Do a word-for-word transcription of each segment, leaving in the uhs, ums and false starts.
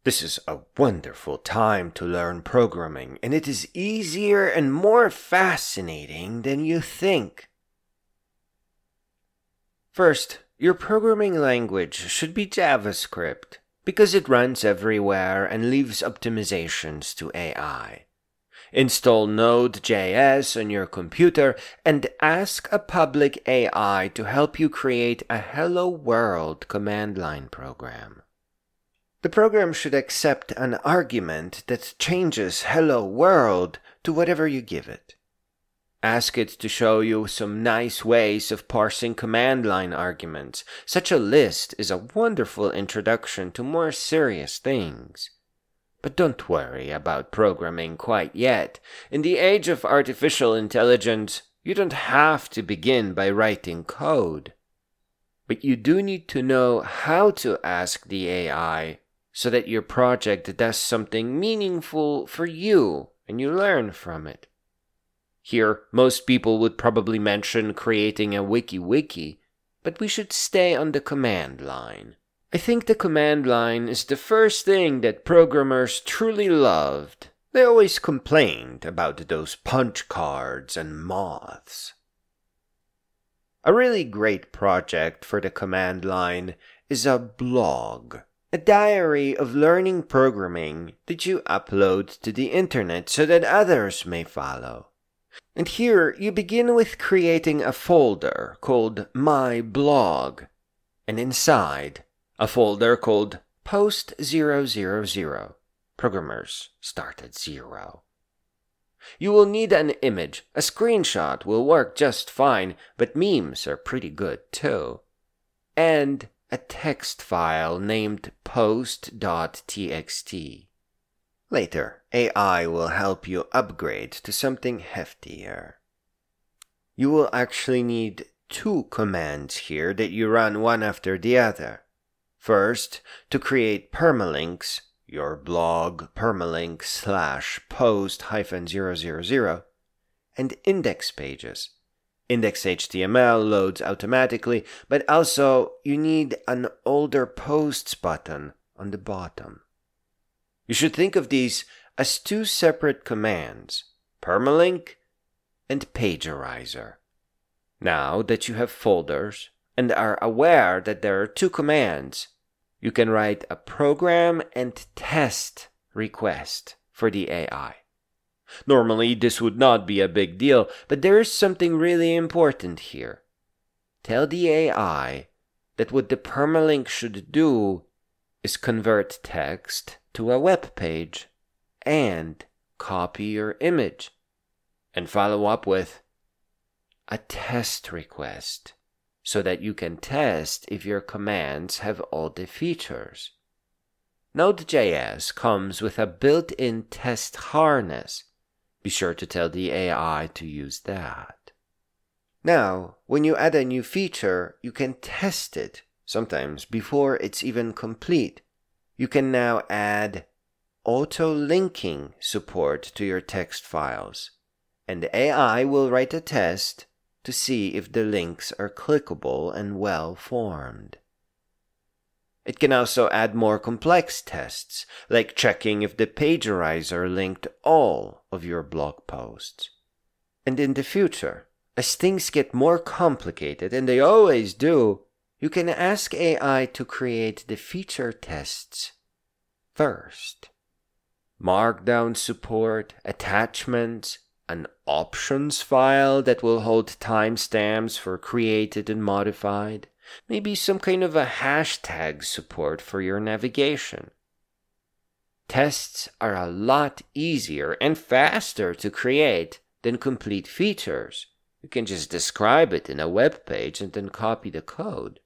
This is a wonderful time to learn programming, and it is easier and more fascinating than you think. First, your programming language should be JavaScript, because it runs everywhere and leaves optimizations to A I. Install Node.js on your computer and ask a public A I to help you create a Hello World command line program. The program should accept an argument that changes Hello World to whatever you give it. Ask it to show you some nice ways of parsing command line arguments. Such a list is a wonderful introduction to more serious things. But don't worry about programming quite yet. In the age of artificial intelligence, you don't have to begin by writing code. But you do need to know how to ask the A I so that your project does something meaningful for you and you learn from it. Here, most people would probably mention creating a wiki-wiki, but we should stay on the command line. I think the command line is the first thing that programmers truly loved. They always complained about those punch cards and moths. A really great project for the command line is a blog. A diary of learning programming that you upload to the internet so that others may follow. And here you begin with creating a folder called My Blog, and inside a folder called Post zero zero zero. Programmers start at zero. You will need an image. A screenshot will work just fine, but memes are pretty good too. And a text file named post.txt. Later, A I will help you upgrade to something heftier. You will actually need two commands here that you run one after the other. First, to create permalinks, your blog permalink slash post hyphen zero zero zero, and index pages. Index.html loads automatically, but also you need an older posts button on the bottom. You should think of these as two separate commands, permalink and pagerizer. Now that you have folders and are aware that there are two commands, you can write a program and test request for the A I. Normally, this would not be a big deal, but there is something really important here. Tell the A I that what the permalink should do is convert text to a web page and copy your image, and follow up with a test request so that you can test if your commands have all the features. Node.js comes with a built-in test harness. Be sure to tell the A I to use that. Now, when you add a new feature, you can test it, sometimes before it's even complete. You can now add auto-linking support to your text files, and the A I will write a test to see if the links are clickable and well-formed. It can also add more complex tests, like checking if the pagerizer linked all of your blog posts. And in the future, as things get more complicated, and they always do, you can ask A I to create the feature tests first. Markdown support, attachments, an options file that will hold timestamps for created and modified, maybe some kind of a hashtag support for your navigation. Tests are a lot easier and faster to create than complete features. You can just describe it in a web page and then copy the code.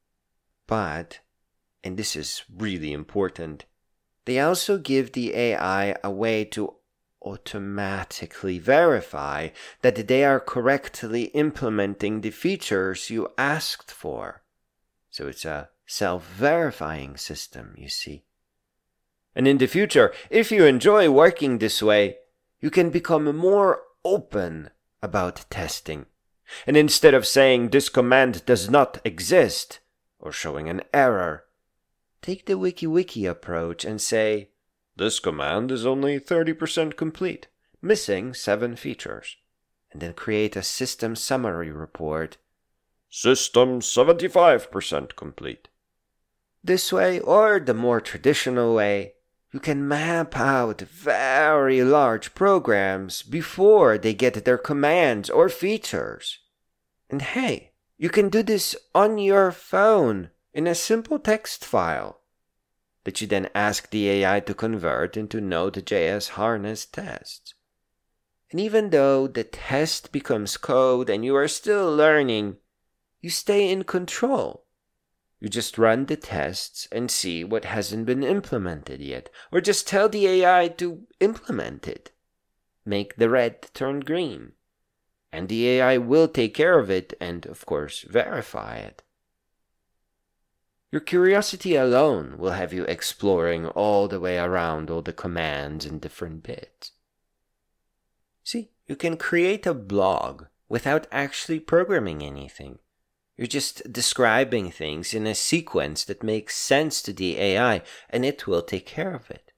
But, and this is really important, they also give the A I a way to automatically verify that they are correctly implementing the features you asked for. So it's a self-verifying system, you see. And in the future, if you enjoy working this way, you can become more open about testing. And instead of saying this command does not exist, or showing an error, take the WikiWiki approach and say, "This command is only thirty percent complete, missing seven features." And then create a system summary report. "System seventy-five percent complete." This way, or the more traditional way, you can map out very large programs before they get their commands or features. And hey, you can do this on your phone in a simple text file that you then ask the A I to convert into Node.js harness tests. And even though the test becomes code and you are still learning, you stay in control. You just run the tests and see what hasn't been implemented yet, or just tell the A I to implement it. Make the red turn green. And the A I will take care of it and, of course, verify it. Your curiosity alone will have you exploring all the way around all the commands and different bits. See, you can create a blog without actually programming anything. You're just describing things in a sequence that makes sense to the A I, and it will take care of it.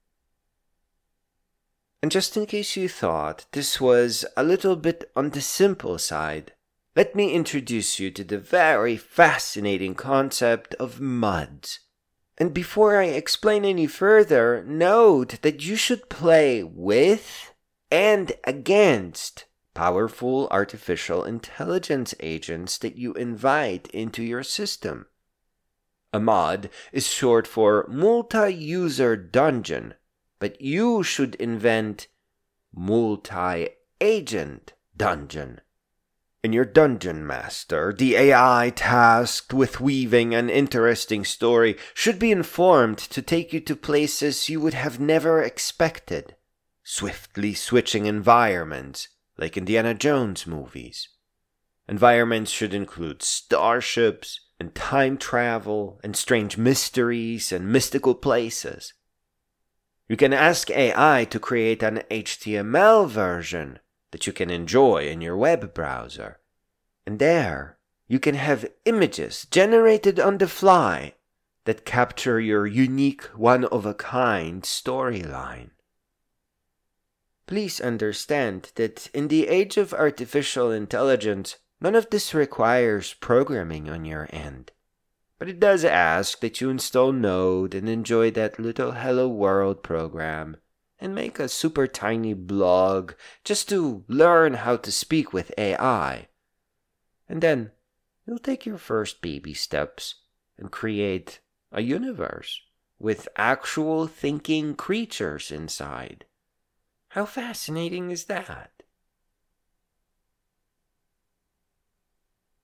And just in case you thought this was a little bit on the simple side, let me introduce you to the very fascinating concept of MUDs. And before I explain any further, note that you should play with and against powerful artificial intelligence agents that you invite into your system. A MUD is short for multi-user dungeon, but you should invent multi-agent dungeon. In your dungeon master, the A I tasked with weaving an interesting story should be informed to take you to places you would have never expected, swiftly switching environments, like Indiana Jones movies. Environments should include starships, and time travel, and strange mysteries, and mystical places. You can ask A I to create an H T M L version that you can enjoy in your web browser. And there, you can have images generated on the fly that capture your unique, one-of-a-kind storyline. Please understand that in the age of artificial intelligence, none of this requires programming on your end. But it does ask that you install Node and enjoy that little Hello World program and make a super tiny blog just to learn how to speak with A I. And then you'll take your first baby steps and create a universe with actual thinking creatures inside. How fascinating is that?